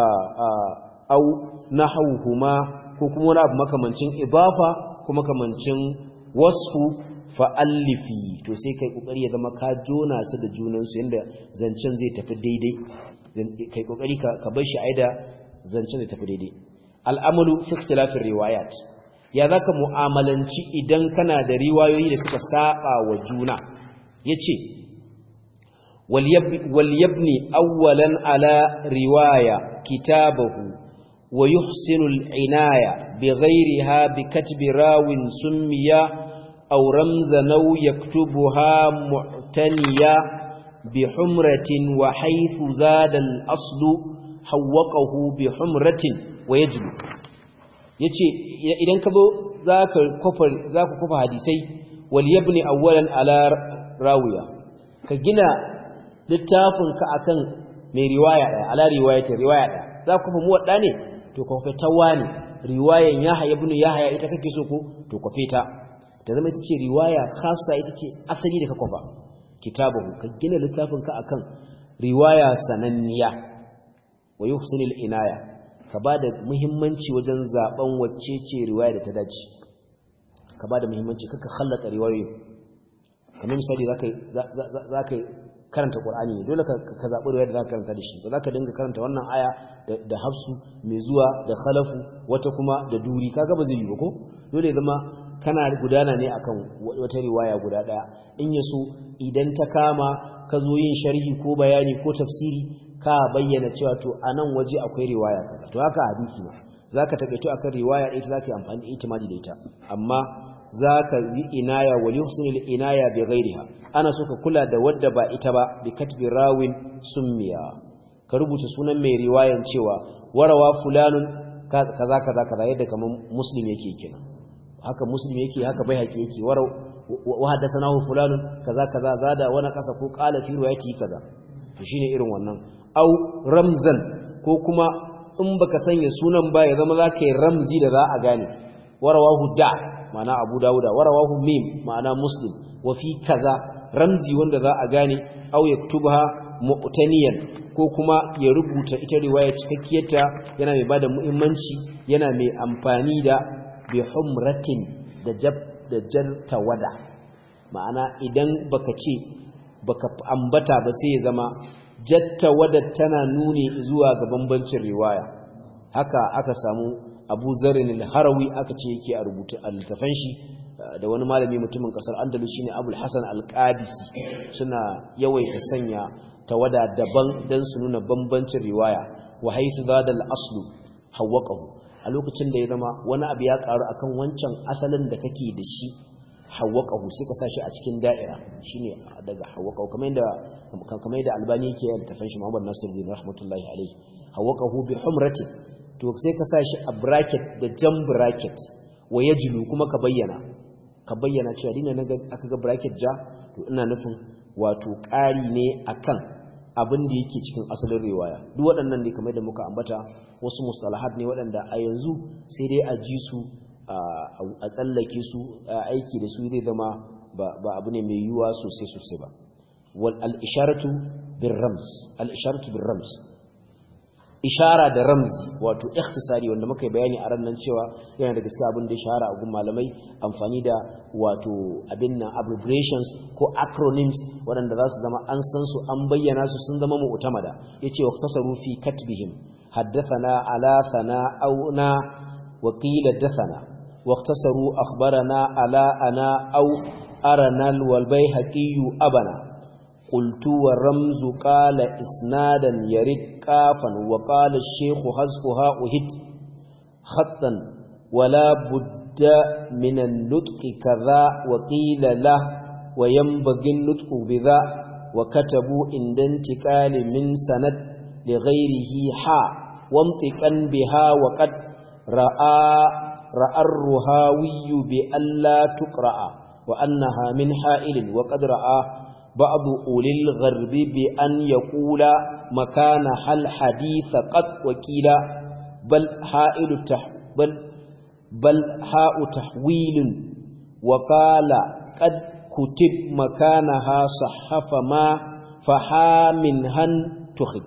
au nahawhuma ko kuma wani abu makamancin idafa ko makamancin wasfu fa'allifi to sai kai kokari ya zama ka jona su da junansu yanda zancen zai tafi daidai kai kokari ka bar shi aida zancen zai tafi daidai al'amalu fi ikhtilafir riwayat ya zaka mu'amalanci idan kana da riwayoyi da suka saba wa juna yace wal yabni awwalan ala riwaya kitabahu wa yuhsinu al-inaya bighayriha bi katbi rawin summiya أو رمزا أو يكتبها معتنيا بحمرة وحيث زاد الأصل حوقه بحمرة ويجب yace idan ka zo zaka kofa zaka kofa hadisai wal yabni awwalan ala rawiya ka gina littafin ka akan mai riwaya daya ala riwayatin riwaya daya zaka kofa muwadda ne to kofa tawani riwayan Yahya ibn Yahya ita kake so ko to kofe ta ta zama ita ce riwaya khassa ita ce asali da ka kwafa kitabahu ka gina littafinka akan riwaya sananniya wa yuhsinul inaya ka bada muhimmanci wajen zaben wacce ce riwaya da ta dace ka bada muhimmanci kaka khallata riwayoyi kamar misali zaka zaka karanta Qur'ani ne dole ka zabi riwaya da zaka karanta da shi ba zaka dinga karanta wannan aya da Hafsu mai zuwa da Khalafu wata kuma da Duri kaga ba zai yi ba ko dole ya zama kana gudana ne akan wata riwaya guda daya in yaso idan ta kama ka zo yin sharhi ko bayani ko tafsiri ka bayyana cewa to anan waje akwai riwaya kaza to haka hadisi ma zaka takaito akan riwaya ita zaka yi amfani da itimadi da ita amma zaka yi inaya wal yuhsinul inaya bi ghairiha ana so ka kula da wadda ba ita ba bi katbi rawin summiya ka rubuta sunan mai riwayan cewa warawa fulanun kaza kaza kaza yadda kaman muslim yake kenan haka muslim yake haka bai haƙi yake wa haddathanahu fulanun kaza kaza zada wani kasa ko qala fi riwayati kaza to shine irin wannan au ramzan ko kuma in baka sanya sunan ba ya zama zaka yi ramzi da za a gane warawahu da ma'ana abu dauda warawahu mim ma'ana muslim wa fi kaza ramzi wanda za a gane au yaktubha mu'taniyan ko kuma ya rubuta ita riwaya cikakkiyarta yana mai bada muhimmanci yana mai amfani da bi humratin da jab da jar tawada ma'ana idan baka ce baka ambata ba sai ya zama jatta wadda tana nuni zuwa ga bambancin riwaya haka aka samu Abu Zarrin al-Harawi aka ce yake a rubuta al-tafan shi da wani malami mutumin kasar Andalus shine Abul Hasan al-Qadisi suna yawaita sanya tawada daban dan su nuna bambancin riwaya wa haythu zada al-aslu hawaqahu a lokacin da ya zama wani abu ya karu akan wancan asalin da kake da shi hawaqahu sai ka sashi a cikin da'ira shine daga hawaqahu kamar yadda kamar yadda Albani yake yin tafan shi Muhammad Nasiruddin rahmatullahi alayhi hawaqahu bi humrati to sai ka sashi a bracket da jam bracket wa yajlu kuma ka bayyana ka bayyana cewa dina naga aka ga bracket ja to ina nufin wato ƙari ne akan abin da yake cikin asalin riwaya duk waɗannan ne kamar da muka ambata wasu mustalahat ne waɗanda a yanzu sai dai a ji su a tsallake su aiki da su zai zama ba abu ne mai yiwuwa sosai sosai ba wal al-isharatu bir rams al-isharatu bir rams ishara da ramzi wato ikhtisari wanda muka yi bayani a ran nan cewa yana da gaskiya abin da ya shahara a gun malamai amfani da wato abin nan abbreviations ko acronyms waɗanda za su zama an san su an bayyana su sun zama mu'tamada yace waqtasaru fi katbihim haddathana ala sana aw na wa qila dathana waqtasaru akhbarana ala ana aw arana wal bayhaqi abana قلت والرمز قال إسنادا يرد كافا وقال الشيخ حذفها أهد خطا ولا بد من النطق كذا وقيل له وينبغي النطق بذا وكتبوا عند انتقال من سند لغيره حا وانطقا بها وقد رأى رأى الرهاوي بألا تقرأ وأنها من حائل وقد رأى بعض أولي الغرب بأن يقول مكان هل حديث قد وكيل بل حائل تح بل بل حاء تحويل وقال قد كتب مكانها صحف ما فحا منها تخذ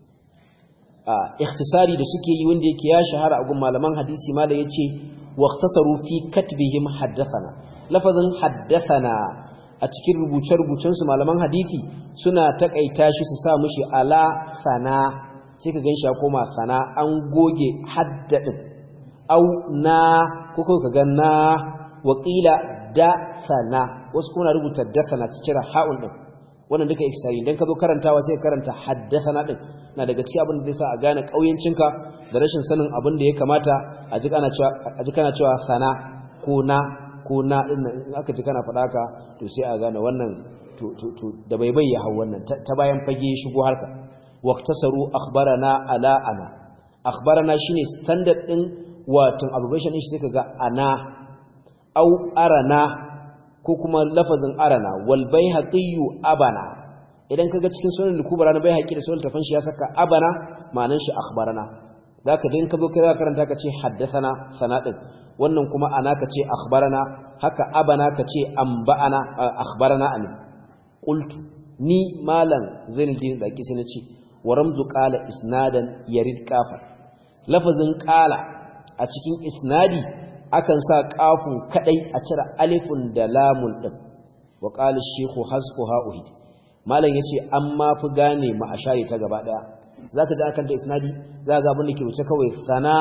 آه اختصاري da suke yi wanda yake ya shahara a gun malaman hadisi malai yace waqtasaru fi katbihim haddathana lafazin haddathana a cikin rubuce-rubucensu malaman hadisi suna takaita shi su sa mushi ala sana sai ka ganshi ya koma sana an goge haddadin au na ko ka ga na waqila da sana wasu kuma rubuta da sana su cira ha'un din wannan duka iksari dan ka zo karantawa sai karanta haddathana din na daga cikin abin da zai sa a gane kauyancinka da rashin sanin abin da ya kamata a ji kana cewa a ji kana cewa sana ko na ko na din in aka ji kana faɗa ka to sai a gane wannan to to to da bai bai ya hawo wannan ta bayan fage shigo harka waqtasaru akhbarana ala ana akhbarana shine standard din wato abbreviation din shi sai kaga ana au arana ko kuma lafazin arana wal baihaqi abana idan kaga cikin sunan al-kubra na baihaqi da sunan tafan shi ya saka abana ma'anar shi akhbarana zaka din ka zo kai zaka karanta ka ce haddathana sanadin wannan kuma ana ka ce akhbarana haka abana ka ce amba'ana akhbarana an qultu ni malam zainuddin daki sai nace waramzu qala isnadan yarid kafa lafazin qala a cikin isnadi akan sa kafun kadai a cire alifun da lamun din wa qala ash-shaykhu hasfuha uhid malam yace amma fi gane ma ashari ta gaba daya zaka ji akan da isnadi zaka ga abin da ke wuce kawai sana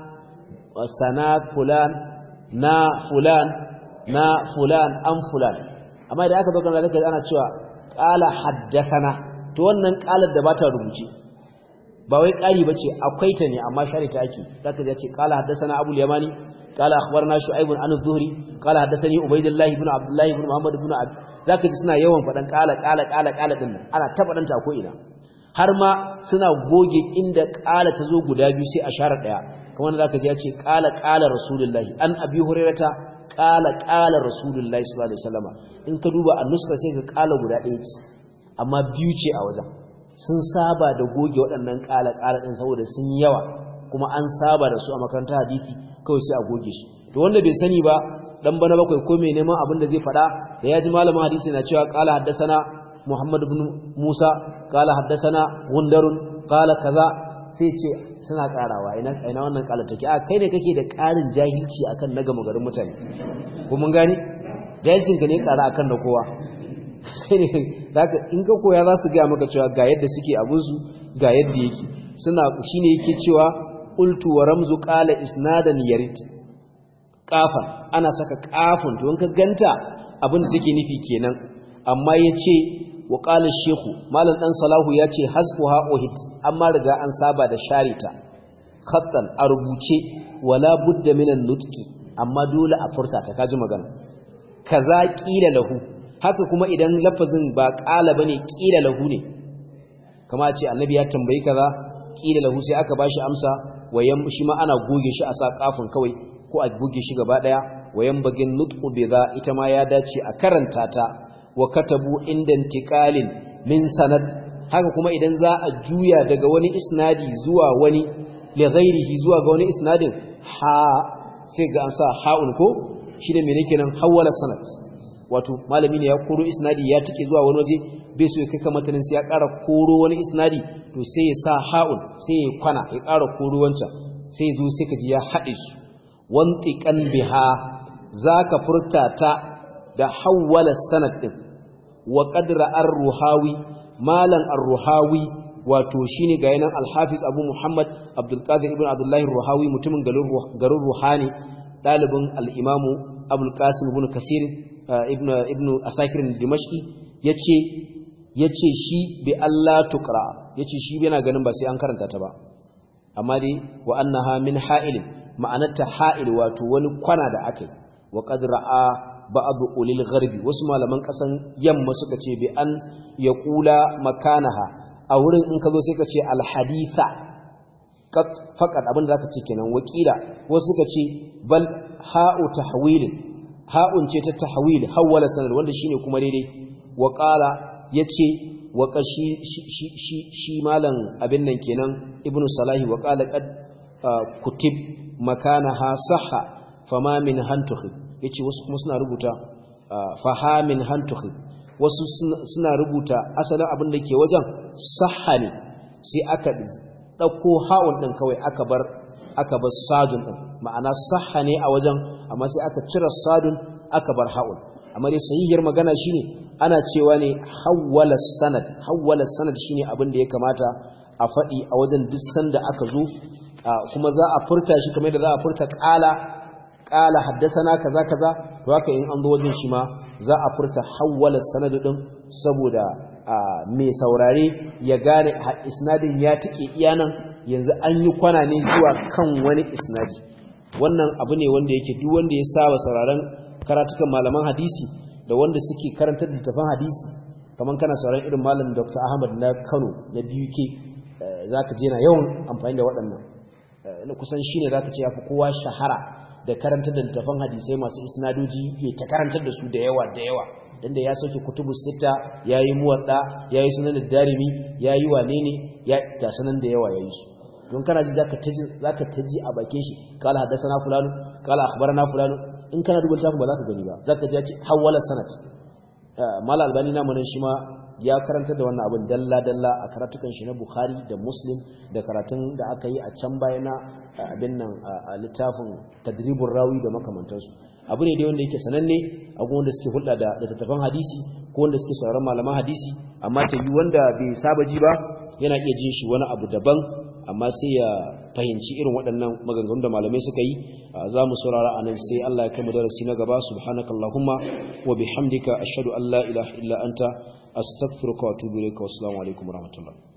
sana fulan na fulan na fulan an fulan amma idan aka zo kan zaka ana cewa qala haddathana to wannan qalar da bata rubuce ba wai qali bace akwai ta ne amma shari ta ake zaka ji ce qala haddathana abul yamani qala akhbarna shu'aib an az-zuhri qala haddathani ubaydullah ibn abdullah ibn muhammad ibn abi zaka ji suna yawan fadan qala qala qala qala din ana ta fadan ta ko ina har ma suna goge inda qala ta zo guda biyu sai a share daya kamar zaka ji ya ce qala qala rasulullahi an abi hurairata qala qala rasulullahi sallallahu alaihi wasallam in ka duba an-nuska sai ka qala guda ɗaya ce amma biyu ce a wajen sun saba da goge waɗannan qala qala din saboda sun yawa kuma an saba da su a makarantar hadisi kawai sai a goge shi to wanda bai sani ba dan bana bakwai ko mai neman abin da zai fada da yaji malamin hadisi na cewa qala haddathana muhammad ibn musa qala haddathana gundarun qala kaza sai ce suna karawa ina ina wannan kala take a kai ne kake da karin jahilci akan na gama garin mutane ko mun gane jahilcin ka ne kara akan na kowa zaka in ka koya za su ga maka cewa ga yadda suke abun su ga yadda yake suna shine yake cewa qultu wa ramzu qala isnadan yarid qafan ana saka qafun to in ka ganta abin da take nufi kenan amma yace wa qala shaykhu malam dan salahu yace hasbuha uhid amma riga an saba da sharita khattan a rubuce wala budda minan nutqi amma dole a furta ta kaji magana kaza qila lahu haka kuma idan lafazin ba qala bane qila lahu ne kama ce annabi ya tambayi kaza qila lahu sai aka bashi amsa wayan shi ma ana goge shi a sa kafin kawai ko a goge shi gaba daya wayan bagin nutqu bi za ita ma ya dace a karanta ta wa katabu inda intiqalin min sanad haka kuma idan za a juya daga wani isnadi zuwa wani li ghairihi zuwa ga wani isnadin ha sai ga an sa ha'un ko shine me nake nan hawala sanad wato malami ne ya koro isnadi ya tike zuwa wani waje bai so ya kai kamatanin sai ya ƙara koro wani isnadi to sai ya sa ha'un sai ya kwana ya ƙara koro wancan sai ya zo sai ka ji ya haɗe su wantiqan biha zaka furta ta da hawwala sanad din wa qadra ar-ruhawi malan ar-ruhawi wato shine ga yanan al-hafiz abu muhammad abdul qadir ibn abdullah ar-ruhawi mutumin garin ruhani dalibin al-imamu abul qasim ibn kasir ibn ibn asakir dimashqi yace yace shi bi Allah tuqra yace shi yana ganin ba sai an karanta ta ba amma dai wa annaha min ha'ilin ma'anarta ha'il wato wani kwana da akai wa qad ra'a ba'd ulil gharbi wasu malaman kasan yamma suka ce bi an yaqula makanaha a wurin in ka zo sai ka ce al haditha kat faqat abinda zaka ce kenan wakila wasu suka ce bal ha'u tahwil ha'un ce ta tahwil hawala sanad wanda shine kuma daidai wa qala yace wa qashi shi shi shi malam abin nan kenan ibnu salahi wa qala qad kutib makanaha sahha fama min hantukhi yace wasu kuma suna rubuta fahamin hantukhi wasu suna rubuta asalin abin da ke wajen sahha ne sai aka dauko ha'un din kawai aka bar aka bar sadun din ma'ana sahha ne a wajen amma sai aka cire sadun aka bar ha'un amma dai sahihiyar magana shine ana cewa ne hawwala sanad hawwala sanad shine abin da ya kamata a faɗi a wajen duk sanda aka zo kuma za a furta shi kamar da za a furta qala qala haddathana kaza kaza to haka in an zo wajen shi ma za a furta hawwala sanad din saboda mai saurare ya gane isnadin ya tike iyanan yanzu an yi kwana ne zuwa kan wani isnadi wannan abu ne wanda yake duk wanda ya saba sauraron karatukan malaman hadisi da wanda suke karantar da tafan hadisi kaman kana sauraron irin malam Doctor Ahmad na Kano na B U K zaka je na yawan amfani da waɗannan na kusan shine zaka ce yafi kowa shahara da karantar da tafan hadisai masu isnadoji ya ta karantar da su da yawa da yawa dan da ya soke kutubus sita yayi muwadda yayi sunan darimi yayi wane ne ya ga sanan da yawa yayi su don kana ji zaka taji zaka taji a bakin shi kala hadathana fulanu kala akhbarana fulanu in kana duba tafin ba zaka gani ba zaka ji ya ce hawala sanad mala albani na mun shi ma ya karanta da wannan abin dalla dalla a karatukan shi na Bukhari da Muslim da karatun da aka yi a can baya na abin nan a littafin Tadribur Rawi da makamantansu abu ne dai wanda yake sananne a gun wanda suke hulɗa da littattafan hadisi ko wanda suke sauraron malaman hadisi amma ta yi wanda bai saba ji ba yana iya jin shi wani abu daban amma sai ya fahimci irin waɗannan maganganun da malamai suka yi za mu saurara anan sai Allah ya kai mu darasi na gaba subhanakallahumma wa bihamdika ashhadu an la ilaha illa anta astaghfiruka wa atubu ilayka wa assalamu alaikum wa rahmatullah